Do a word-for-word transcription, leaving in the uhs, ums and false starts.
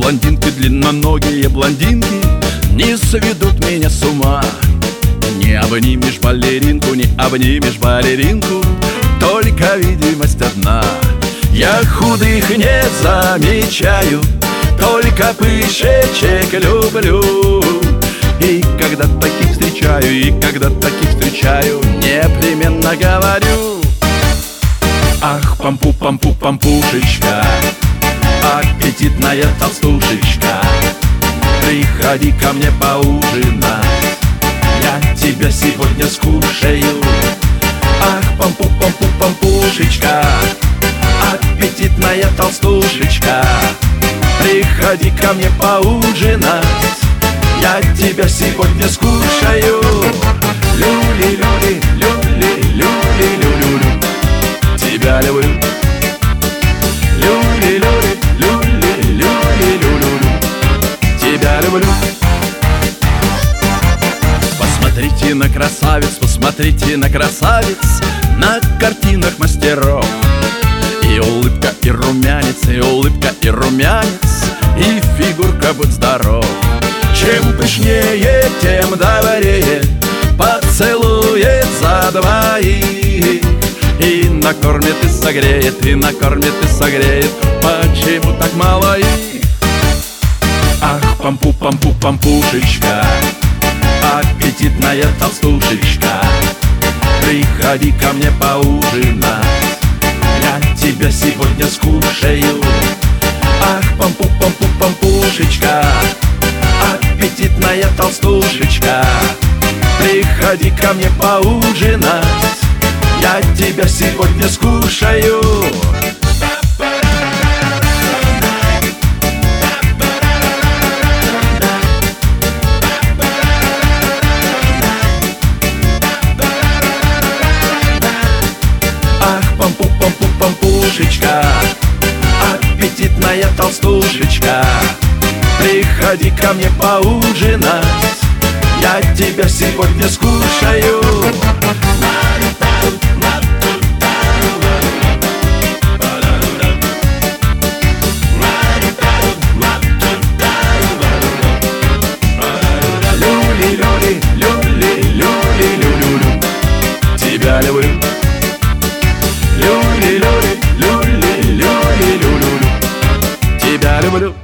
блондинки, длинноногие блондинки не сведут меня с ума. Не обнимешь балеринку, не обнимешь балеринку, только видимость одна. Я худых не замечаю, только пышечек люблю. И когда таких встречаю, и когда таких встречаю, непременно говорю: ах, пампу-пампу-пампушечка, аппетитная толстушечка, приходи ко мне поужинать, я тебя сегодня скушаю. Ах, пампу-пампу-пампушечка, аппетитная толстушечка, приходи ко мне поужинать, я тебя сегодня скушаю. Люли-люли, люли-люли-люли-люли, тебя люблю. Люли-люли, люли-люли-люли-люли, тебя люблю. Посмотрите на красавиц, посмотрите на красавиц на картинах мастеров. И улыбка, и румянец, и улыбка, и румянец, и фигурка, будь здоров. Чем пышнее, тем добрее поцелует за двоих. И накормит, и согреет, и накормит, и согреет. Почему так мало их? Ах, пампу-пампу-пампушечка, аппетитная толстушечка, приходи ко мне поужинать, я тебя сегодня скушаю. Ах, пампу-пампу-пампушечка, аппетитная толстушечка, приходи ко мне поужинать, я тебя сегодня скушаю. Ах, пампу-пампу-пампушечка, аппетитная толстушечка, приходи ко мне поужинать, я тебя сегодня скушаю. Люли-люли, люли-люли-люли-люли, тебя люблю. Люли-люли, люли-люли-люли-люли, тебя люблю.